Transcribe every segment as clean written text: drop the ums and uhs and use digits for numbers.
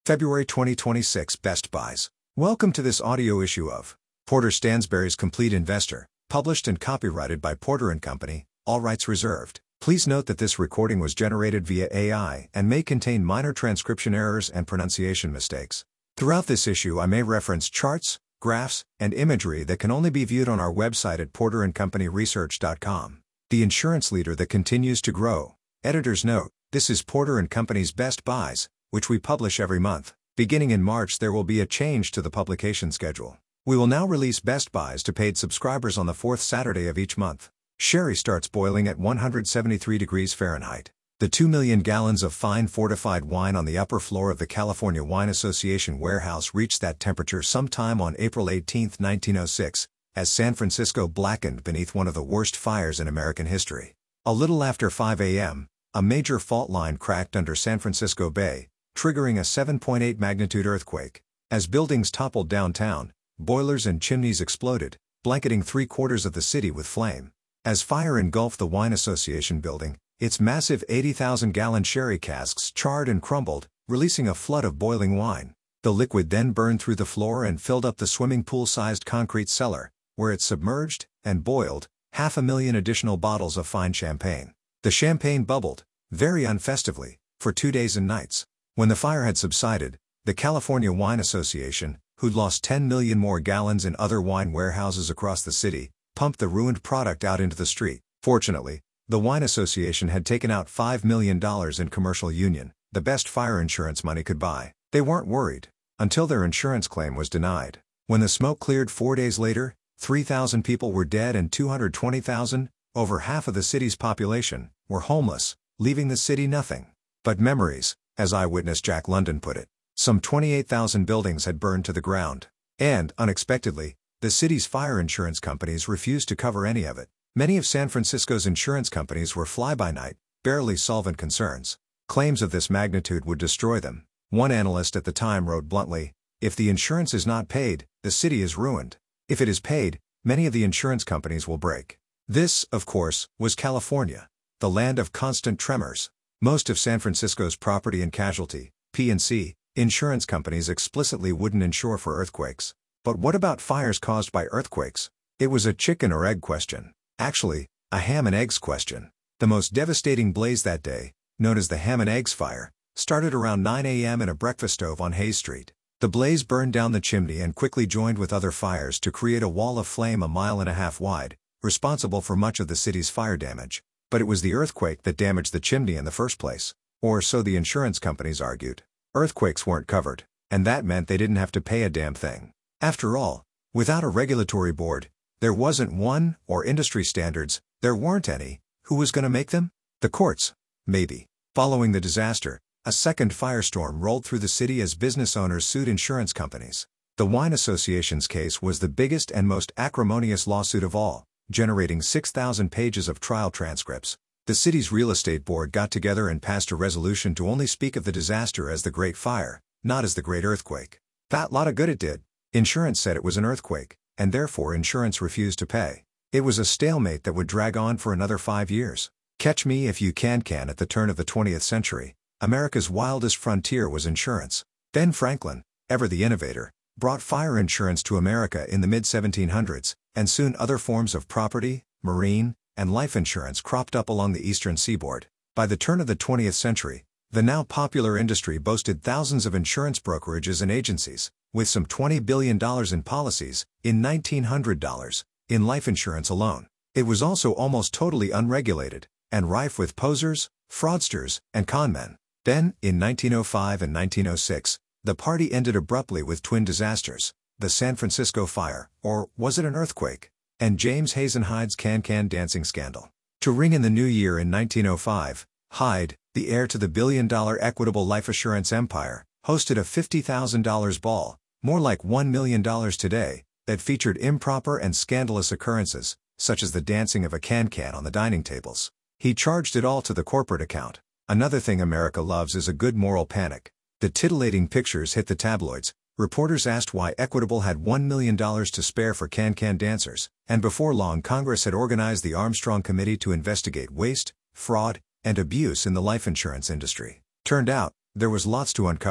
February 2026 Best Buys. Welcome to this audio issue of Porter Stansberry's Complete Investor, published and copyrighted by Porter & Company, all rights reserved. Please note that this recording was generated via AI and may contain minor transcription errors and pronunciation mistakes. Throughout this issue I may reference charts, graphs, and imagery that can only be viewed on our website at porterandcompanyresearch.com. The insurance leader that continues to grow. Editor's note: this is Porter & Company's Best Buys, which we publish every month. Beginning in March there will be a change to the publication schedule. We will now release Best Buys to paid subscribers on the fourth Saturday of each month. Sherry starts boiling at 173 degrees Fahrenheit. The 2 million gallons of fine fortified wine on the upper floor of the California Wine Association warehouse reached that temperature sometime on April 18, 1906, as San Francisco blackened beneath one of the worst fires in American history. A little after 5 a.m., a major fault line cracked under San Francisco Bay, triggering a 7.8 magnitude earthquake. As buildings toppled downtown, boilers and chimneys exploded, blanketing 3/4 of the city with flame. As fire engulfed the Wine Association building, its massive 80,000-gallon sherry casks charred and crumbled, releasing a flood of boiling wine. The liquid then burned through the floor and filled up the swimming pool-sized concrete cellar, where it submerged and boiled 500,000 additional bottles of fine champagne. The champagne bubbled, very unfestively, for 2 days and nights. When the fire had subsided, the California Wine Association, who'd lost 10 million more gallons in other wine warehouses across the city, pumped the ruined product out into the street. Fortunately, the Wine Association had taken out $5 million in commercial union, the best fire insurance money could buy. They weren't worried, until their insurance claim was denied. When the smoke cleared 4 days later, 3,000 people were dead and 220,000, over half of the city's population, were homeless, leaving the city nothing but memories, as eyewitness Jack London put it. Some 28,000 buildings had burned to the ground. And, unexpectedly, the city's fire insurance companies refused to cover any of it. Many of San Francisco's insurance companies were fly-by-night, barely solvent concerns. Claims of this magnitude would destroy them. One analyst at the time wrote bluntly, "If the insurance is not paid, the city is ruined. If it is paid, many of the insurance companies will break." This, of course, was California, the land of constant tremors. Most of San Francisco's property and casualty, P&C, insurance companies explicitly wouldn't insure for earthquakes. But what about fires caused by earthquakes? It was a chicken or egg question. Actually, a ham and eggs question. The most devastating blaze that day, known as the Ham and Eggs Fire, started around 9 a.m. in a breakfast stove on Hayes Street. The blaze burned down the chimney and quickly joined with other fires to create a wall of flame 1.5 miles wide, responsible for much of the city's fire damage. But it was the earthquake that damaged the chimney in the first place. Or so the insurance companies argued. Earthquakes weren't covered, and that meant they didn't have to pay a damn thing. After all, without a regulatory board, there wasn't one, or industry standards, there weren't any. Who was going to make them? The courts. Maybe. Following the disaster, a second firestorm rolled through the city as business owners sued insurance companies. The Wine Association's case was the biggest and most acrimonious lawsuit of all, generating 6,000 pages of trial transcripts. The city's real estate board got together and passed a resolution to only speak of the disaster as the Great Fire, not as the Great Earthquake. That lot of good it did. Insurance said it was an earthquake, and therefore insurance refused to pay. It was a stalemate that would drag on for another 5 years. Catch me if you can. At the turn of the 20th century, America's wildest frontier was insurance. Ben Franklin, ever the innovator, brought fire insurance to America in the mid-1700s, and soon other forms of property, marine, and life insurance cropped up along the eastern seaboard. By the turn of the 20th century, the now popular industry boasted thousands of insurance brokerages and agencies, with some $20 billion in policies, in $1,900, in life insurance alone. It was also almost totally unregulated, and rife with posers, fraudsters, and conmen. Then, in 1905 and 1906, the party ended abruptly with twin disasters: the San Francisco fire, or was it an earthquake? And James Hazen Hyde's can-can dancing scandal. To ring in the new year in 1905, Hyde, the heir to the billion-dollar Equitable life assurance empire, hosted a $50,000 ball, more like $1 million today, that featured improper and scandalous occurrences, such as the dancing of a can-can on the dining tables. He charged it all to the corporate account. Another thing America loves is a good moral panic. The titillating pictures hit the tabloids. Reporters asked why Equitable had $1 million to spare for can-can dancers, and before long Congress had organized the Armstrong Committee to investigate waste, fraud, and abuse in the life insurance industry. Turned out, there was lots to uncover.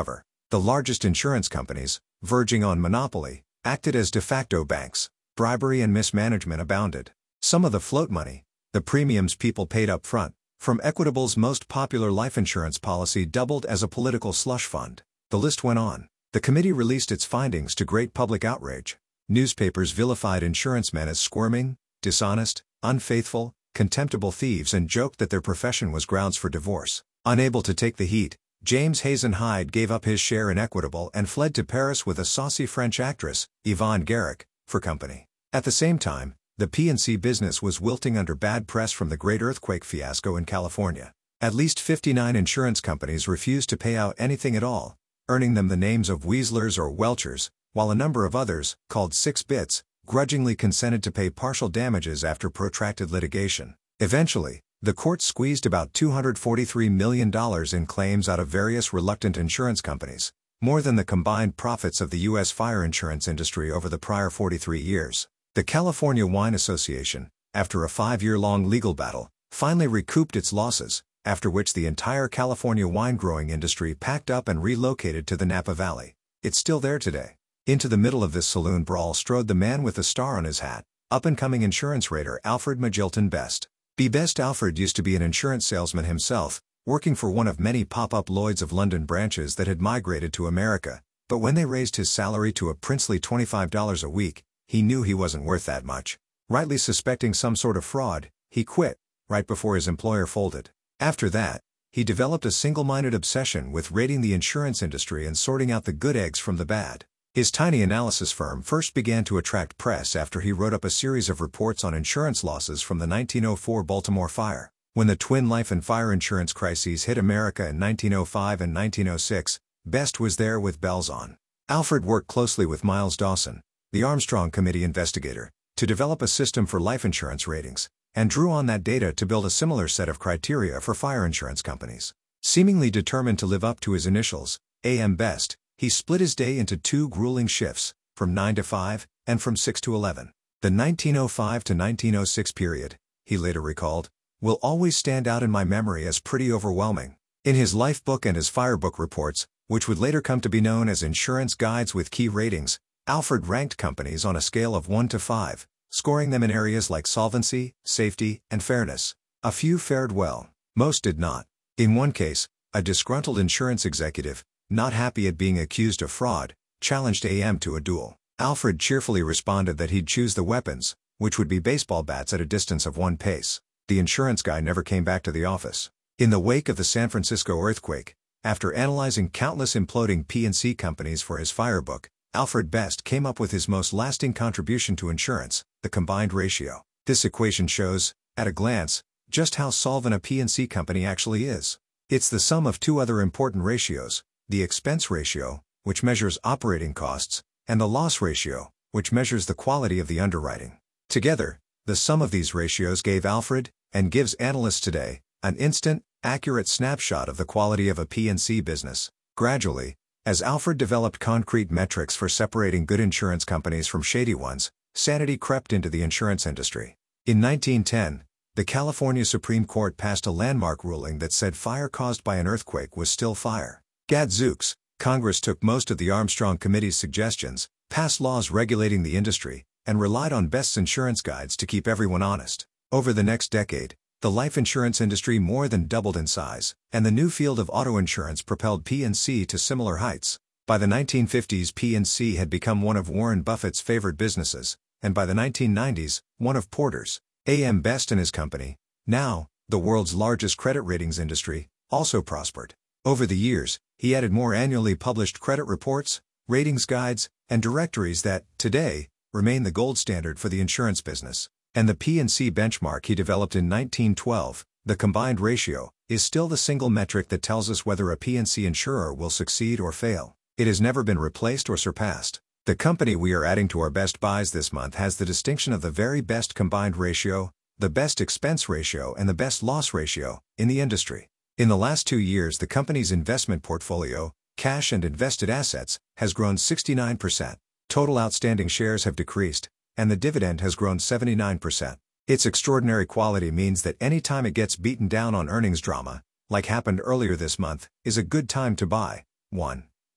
The largest insurance companies, verging on monopoly, acted as de facto banks. Bribery and mismanagement abounded. Some of the float money, the premiums people paid up front, from Equitable's most popular life insurance policy doubled as a political slush fund. The list went on. The committee released its findings to great public outrage. Newspapers vilified insurance men as squirming, dishonest, unfaithful, contemptible thieves and joked that their profession was grounds for divorce. Unable to take the heat, James Hazen Hyde gave up his share in Equitable and fled to Paris with a saucy French actress, Yvonne Garrick, for company. At the same time, the P&C business was wilting under bad press from the great earthquake fiasco in California. At least 59 insurance companies refused to pay out anything at all, earning them the names of Weaslers or Welchers, while a number of others, called Six Bits, grudgingly consented to pay partial damages after protracted litigation. Eventually, the court squeezed about $243 million in claims out of various reluctant insurance companies, more than the combined profits of the U.S. fire insurance industry over the prior 43 years. The California Wine Association, after a 5-year-long legal battle, finally recouped its losses, after which the entire California wine-growing industry packed up and relocated to the Napa Valley. It's still there today. Into the middle of this saloon brawl strode the man with the star on his hat, up-and-coming insurance raider Alfred Magilton Best. B. Best Alfred used to be an insurance salesman himself, working for one of many pop-up Lloyd's of London branches that had migrated to America, but when they raised his salary to a princely $25 a week, he knew he wasn't worth that much. Rightly suspecting some sort of fraud, he quit, right before his employer folded. After that, he developed a single-minded obsession with raiding the insurance industry and sorting out the good eggs from the bad. His tiny analysis firm first began to attract press after he wrote up a series of reports on insurance losses from the 1904 Baltimore fire. When the twin life and fire insurance crises hit America in 1905 and 1906, Best was there with bells on. Alfred worked closely with Miles Dawson, the Armstrong Committee investigator, to develop a system for life insurance ratings, and drew on that data to build a similar set of criteria for fire insurance companies. Seemingly determined to live up to his initials, A.M. Best, he split his day into 2 grueling shifts, from 9 to 5, and from 6 to 11. The 1905 to 1906 period, he later recalled, will always stand out in my memory as pretty overwhelming. In his life book and his fire book reports, which would later come to be known as Insurance Guides with Key Ratings, Alfred ranked companies on a scale of 1 to 5, scoring them in areas like solvency, safety, and fairness. A few fared well, most did not. In one case, a disgruntled insurance executive, not happy at being accused of fraud, challenged AM to a duel. Alfred cheerfully responded that he'd choose the weapons, which would be baseball bats at a distance of 1 pace. The insurance guy never came back to the office. In the wake of the San Francisco earthquake, after analyzing countless imploding P&C companies for his fire book, Alfred Best came up with his most lasting contribution to insurance, the combined ratio. This equation shows, at a glance, just how solvent a P&C company actually is. It's the sum of 2 other important ratios, the expense ratio, which measures operating costs, and the loss ratio, which measures the quality of the underwriting. Together, the sum of these ratios gave Alfred, and gives analysts today, an instant, accurate snapshot of the quality of a P&C business. Gradually, as Alfred developed concrete metrics for separating good insurance companies from shady ones, sanity crept into the insurance industry. In 1910, the California Supreme Court passed a landmark ruling that said fire caused by an earthquake was still fire. Gadzooks, Congress took most of the Armstrong Committee's suggestions, passed laws regulating the industry, and relied on Best's insurance guides to keep everyone honest. Over the next decade, the life insurance industry more than doubled in size, and the new field of auto insurance propelled P&C to similar heights. By the 1950s, P&C had become one of Warren Buffett's favorite businesses, and by the 1990s, one of Porter's. A.M. Best and his company, now the world's largest credit ratings industry, also prospered. Over the years, he added more annually published credit reports, ratings guides, and directories that, today, remain the gold standard for the insurance business. And the P&C benchmark he developed in 1912, the combined ratio, is still the single metric that tells us whether a P&C insurer will succeed or fail. It has never been replaced or surpassed. The company we are adding to our best buys this month has the distinction of the very best combined ratio, the best expense ratio and the best loss ratio, in the industry. In the last 2 years, the company's investment portfolio, cash and invested assets, has grown 69%. Total outstanding shares have decreased, and the dividend has grown 79%. Its extraordinary quality means that any time it gets beaten down on earnings drama, like happened earlier this month, is a good time to buy. 1.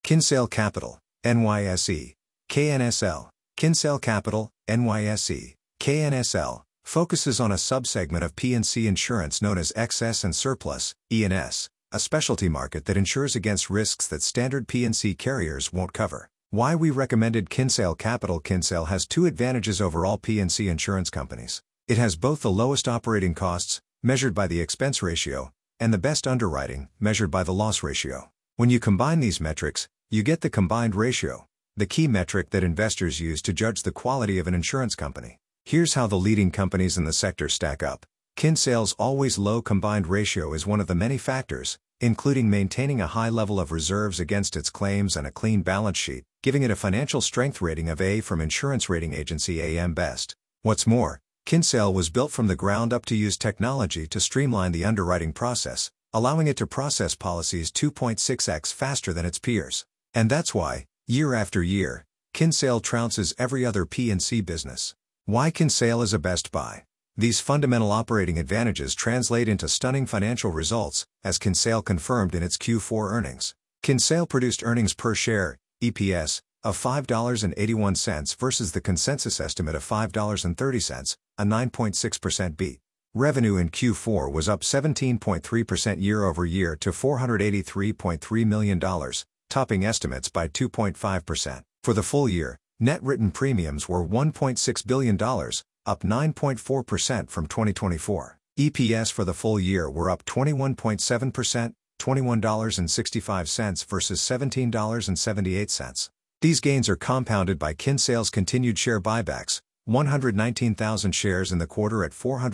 Kinsale Capital, NYSE. KNSL. Kinsale Capital, NYSE. KNSL, focuses on a subsegment of P&C insurance known as excess and surplus, E&S, a specialty market that insures against risks that standard P&C carriers won't cover. Why we recommended Kinsale Capital. Kinsale has two advantages over all P&C insurance companies. It has both the lowest operating costs, measured by the expense ratio, and the best underwriting, measured by the loss ratio. When you combine these metrics, you get the combined ratio, the key metric that investors use to judge the quality of an insurance company. Here's how the leading companies in the sector stack up. Kinsale's always low combined ratio is one of the many factors, including maintaining a high level of reserves against its claims and a clean balance sheet, giving it a financial strength rating of A from insurance rating agency AM Best. What's more, Kinsale was built from the ground up to use technology to streamline the underwriting process, allowing it to process policies 2.6x faster than its peers. And that's why, year after year, Kinsale trounces every other P&C business. Why Kinsale is a best buy. These fundamental operating advantages translate into stunning financial results, as Kinsale confirmed in its Q4 earnings. Kinsale produced earnings per share, EPS, of $5.81 versus the consensus estimate of $5.30, a 9.6% beat. Revenue in Q4 was up 17.3% year-over-year to $483.3 million, topping estimates by 2.5%. For the full year, net written premiums were $1.6 billion, up 9.4% from 2024. EPS for the full year were up 21.7%, $21.65 versus $17.78. These gains are compounded by Kinsale's continued share buybacks, 119,000 shares in the quarter at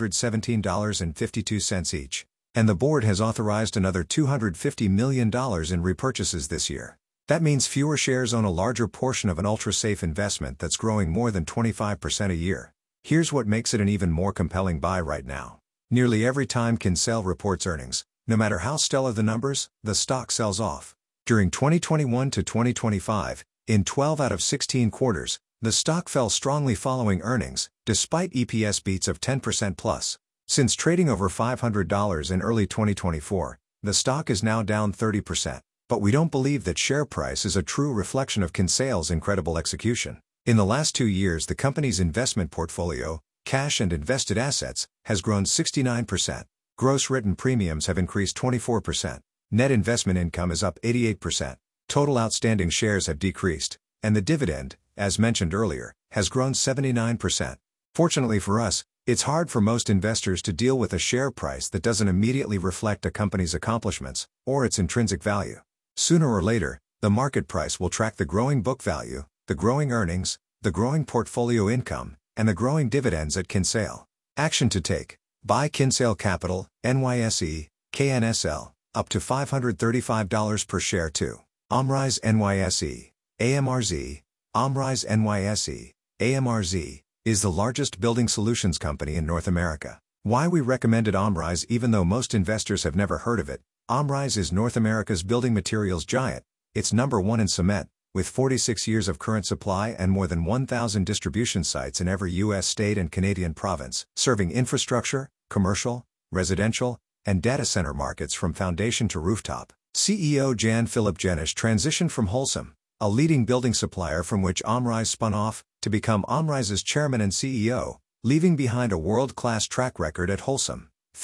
$417.52 each. And the board has authorized another $250 million in repurchases this year. That means fewer shares own a larger portion of an ultra-safe investment that's growing more than 25% a year. Here's what makes it an even more compelling buy right now. Nearly every time Kinsale reports earnings, no matter how stellar the numbers, the stock sells off. During 2021 to 2025, in 12 out of 16 quarters, the stock fell strongly following earnings, despite EPS beats of 10% plus. Since trading over $500 in early 2024, the stock is now down 30%. But we don't believe that share price is a true reflection of Kinsale's incredible execution. In the last 2 years, the company's investment portfolio, cash and invested assets, has grown 69%. Gross written premiums have increased 24%. Net investment income is up 88%. Total outstanding shares have decreased, and the dividend, as mentioned earlier, has grown 79%. Fortunately for us, it's hard for most investors to deal with a share price that doesn't immediately reflect a company's accomplishments or its intrinsic value. Sooner or later, the market price will track the growing book value, the growing earnings, the growing portfolio income, and the growing dividends at Kinsale. Action to take. Buy Kinsale Capital, NYSE, KNSL, up to $535 per share to Omrise NYSE, AMRZ. Omrise NYSE, AMRZ, is the largest building solutions company in North America. Why we recommended Omrise even though most investors have never heard of it. Omrise is North America's building materials giant. It's number one in cement, with 46 years of current supply and more than 1,000 distribution sites in every U.S. state and Canadian province, serving infrastructure, commercial, residential, and data center markets from foundation to rooftop. CEO Jan-Philip Jenisch transitioned from Holcim, a leading building supplier from which Omrise spun off, to become Omrise's chairman and CEO, leaving behind a world-class track record at Holcim,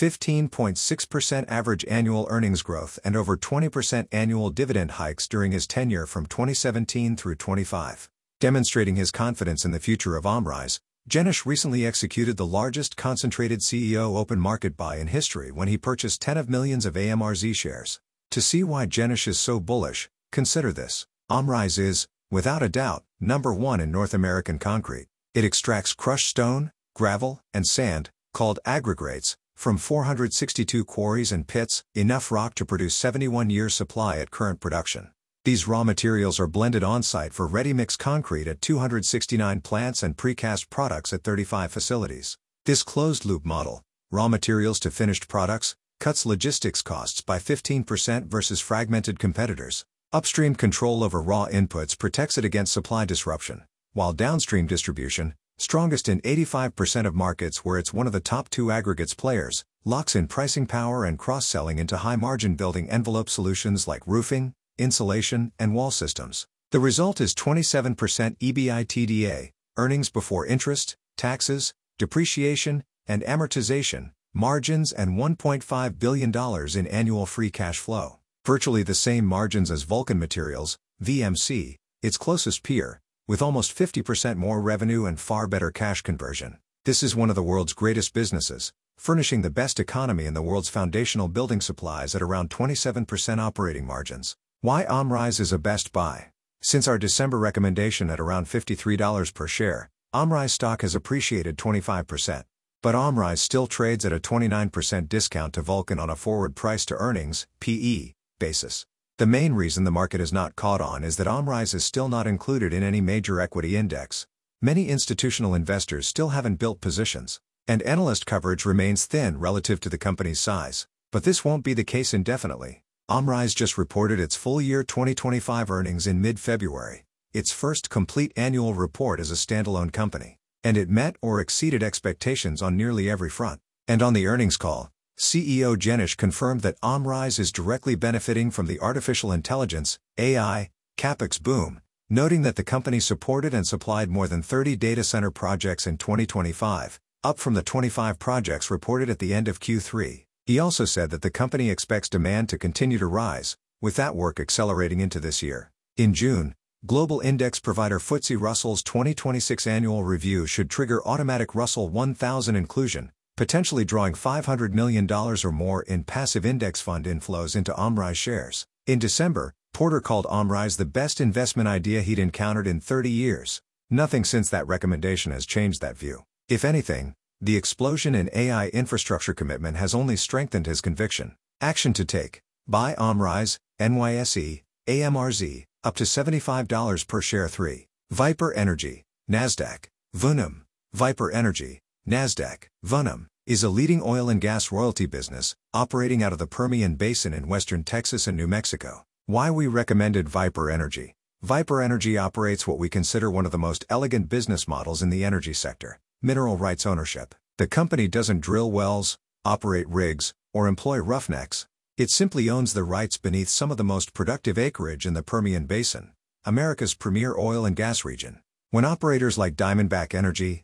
15.6% average annual earnings growth and over 20% annual dividend hikes during his tenure from 2017 through 25. Demonstrating his confidence in the future of Omrise, Jenisch recently executed the largest concentrated CEO open market buy in history when he purchased 10 of millions of AMRZ shares. To see why Jenisch is so bullish, consider this. Omrise is, without a doubt, number one in North American concrete. It extracts crushed stone, gravel, and sand, called aggregates, from 462 quarries and pits, enough rock to produce 71 years' supply at current production. These raw materials are blended on-site for ready-mix concrete at 269 plants and precast products at 35 facilities. This closed-loop model, raw materials to finished products, cuts logistics costs by 15% versus fragmented competitors. Upstream control over raw inputs protects it against supply disruption, while downstream distribution, strongest in 85% of markets where it's one of the top 2 aggregates players, locks in pricing power and cross-selling into high-margin building envelope solutions like roofing, insulation, and wall systems. The result is 27% EBITDA, earnings before interest, taxes, depreciation, and amortization, margins, and $1.5 billion in annual free cash flow. Virtually the same margins as Vulcan Materials, VMC, its closest peer, with almost 50% more revenue and far better cash conversion. This is one of the world's greatest businesses, furnishing the best economy in the world's foundational building supplies at around 27% operating margins. Why Amrize is a best buy? Since our December recommendation at around $53 per share, Amrize stock has appreciated 25%. But Amrize still trades at a 29% discount to Vulcan on a forward price-to-earnings (PE) basis. The main reason the market is not caught on is that Amrize is still not included in any major equity index. Many institutional investors still haven't built positions, and analyst coverage remains thin relative to the company's size. But this won't be the case indefinitely. Amrize just reported its full year 2025 earnings in mid-February, its first complete annual report as a standalone company, and it met or exceeded expectations on nearly every front. And on the earnings call, CEO Jenish confirmed that Amrize is directly benefiting from the artificial intelligence (AI) capex boom, noting that the company supported and supplied more than 30 data center projects in 2025, up from the 25 projects reported at the end of Q3. He also said that the company expects demand to continue to rise, with that work accelerating into this year. In June, global index provider FTSE Russell's 2026 annual review should trigger automatic Russell 1000 inclusion, potentially drawing $500 million or more in passive index fund inflows into Amrize shares. In December, Porter called Amrize the best investment idea he'd encountered in 30 years. Nothing since that recommendation has changed that view. If anything, the explosion in AI infrastructure commitment has only strengthened his conviction. Action to take. Buy Amrize, NYSE, AMRZ, up to $75 per share. 3. Viper Energy, Nasdaq, VUNUM. Viper Energy, Nasdaq, VUNUM, is a leading oil and gas royalty business, operating out of the Permian Basin in western Texas and New Mexico. Why we recommended Viper Energy. Viper Energy operates what we consider one of the most elegant business models in the energy sector: mineral rights ownership. The company doesn't drill wells, operate rigs, or employ roughnecks. It simply owns the rights beneath some of the most productive acreage in the Permian Basin, America's premier oil and gas region. When operators like Diamondback Energy,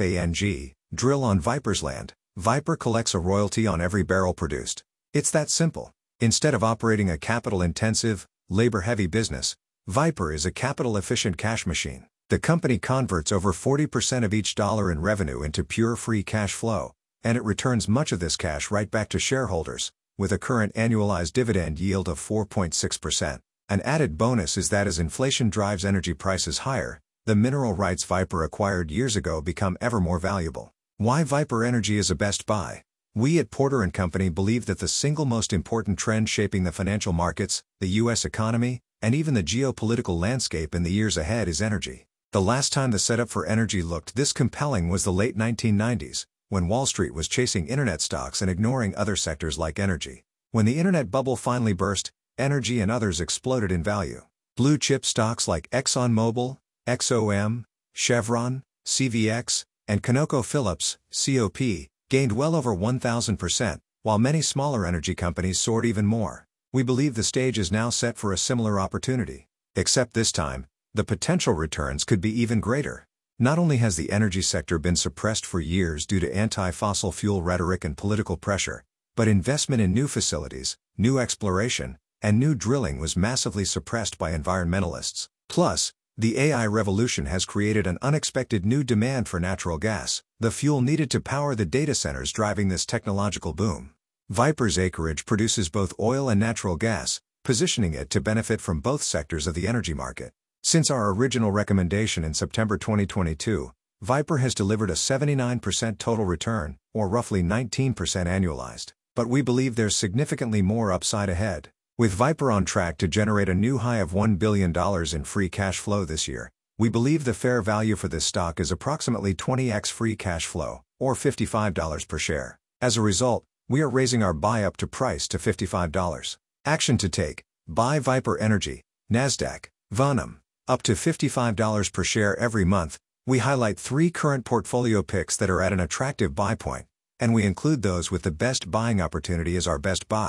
FANG, drill on Viper's land, Viper collects a royalty on every barrel produced. It's that simple. Instead of operating a capital-intensive, labor-heavy business, Viper is a capital-efficient cash machine. The company converts over 40% of each dollar in revenue into pure free cash flow, and it returns much of this cash right back to shareholders, with a current annualized dividend yield of 4.6%. An added bonus is that as inflation drives energy prices higher, the mineral rights Viper acquired years ago become ever more valuable. Why Viper Energy is a best buy? We at Porter & Company believe that the single most important trend shaping the financial markets, the U.S. economy, and even the geopolitical landscape in the years ahead is energy. The last time the setup for energy looked this compelling was the late 1990s, when Wall Street was chasing internet stocks and ignoring other sectors like energy. When the internet bubble finally burst, energy and others exploded in value. Blue chip stocks like ExxonMobil, XOM, Chevron, CVX, and ConocoPhillips, COP, gained well over 1,000%, while many smaller energy companies soared even more. We believe the stage is now set for a similar opportunity. Except this time, the potential returns could be even greater. Not only has the energy sector been suppressed for years due to anti-fossil fuel rhetoric and political pressure, but investment in new facilities, new exploration, and new drilling was massively suppressed by environmentalists. Plus, the AI revolution has created an unexpected new demand for natural gas, the fuel needed to power the data centers driving this technological boom. Viper's acreage produces both oil and natural gas, positioning it to benefit from both sectors of the energy market. Since our original recommendation in September 2022, Viper has delivered a 79% total return, or roughly 19% annualized. But we believe there's significantly more upside ahead. With Viper on track to generate a new high of $1 billion in free cash flow this year, we believe the fair value for this stock is approximately 20x free cash flow, or $55 per share. As a result, we are raising our buy-up to price to $55. Action to take. Buy Viper Energy, Nasdaq, VUNUM, up to $55 per share every month. We highlight 3 current portfolio picks that are at an attractive buy point, and we include those with the best buying opportunity as our best buys.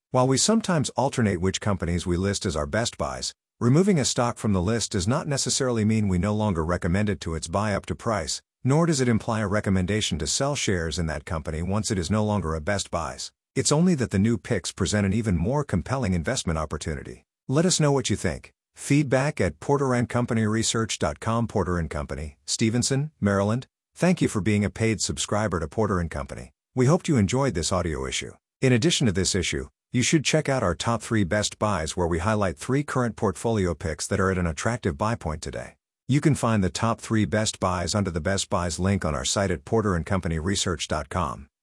While we sometimes alternate which companies we list as our best buys, removing a stock from the list does not necessarily mean we no longer recommend it to its buy up to price, nor does it imply a recommendation to sell shares in that company once it is no longer a best buys. It's only that the new picks present an even more compelling investment opportunity. Let us know what you think. Feedback at porterandcompanyresearch.com. Porter & Company, Stevenson, Maryland. Thank you for being a paid subscriber to Porter & Company. We hope you enjoyed this audio issue. In addition to this issue, you should check out our top 3 best buys where we highlight 3 current portfolio picks that are at an attractive buy point today. You can find the top 3 best buys under the Best Buys link on our site at porterandcompanyresearch.com.